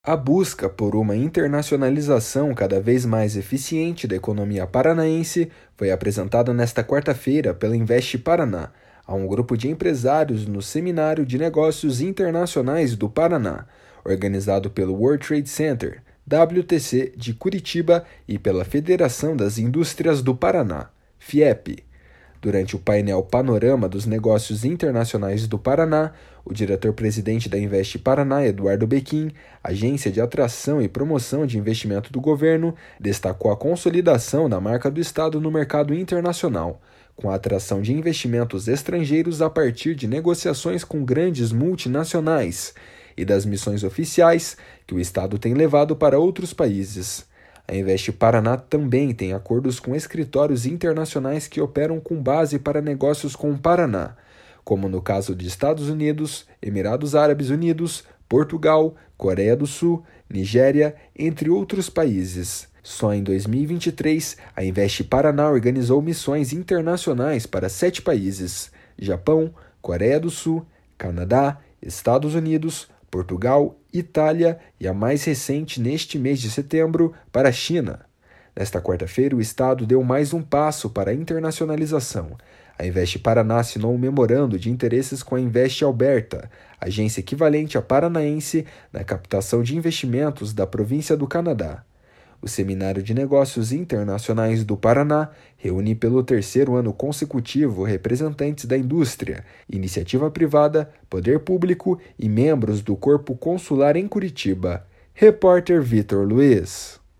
A busca por uma internacionalização cada vez mais eficiente da economia paranaense foi apresentada nesta quarta-feira pela Invest Paraná, a um grupo de empresários no Seminário de Negócios Internacionais do Paraná, organizado pelo World Trade Center, WTC, de Curitiba e pela Federação das Indústrias do Paraná, FIEP. Durante o painel Panorama dos Negócios Internacionais do Paraná, o diretor-presidente da Invest Paraná, Eduardo Bequim, agência de atração e promoção de investimento do governo, destacou a consolidação da marca do Estado no mercado internacional, com a atração de investimentos estrangeiros a partir de negociações com grandes multinacionais e das missões oficiais que o Estado tem levado para outros países. A Invest Paraná também tem acordos com escritórios internacionais que operam com base para negócios com o Paraná, como no caso de Estados Unidos, Emirados Árabes Unidos, Portugal, Coreia do Sul, Nigéria, entre outros países. Só em 2023, a Invest Paraná organizou missões internacionais para 7 países: Japão, Coreia do Sul, Canadá, Estados Unidos, Portugal, Itália e a mais recente neste mês de setembro para a China. Nesta quarta-feira, o Estado deu mais um passo para a internacionalização. A Invest Paraná assinou um memorando de interesses com a Invest Alberta, agência equivalente à paranaense na captação de investimentos da província do Canadá. O Seminário de Negócios Internacionais do Paraná reúne pelo 3º ano consecutivo representantes da indústria, iniciativa privada, poder público e membros do Corpo Consular em Curitiba. Repórter Vitor Luiz.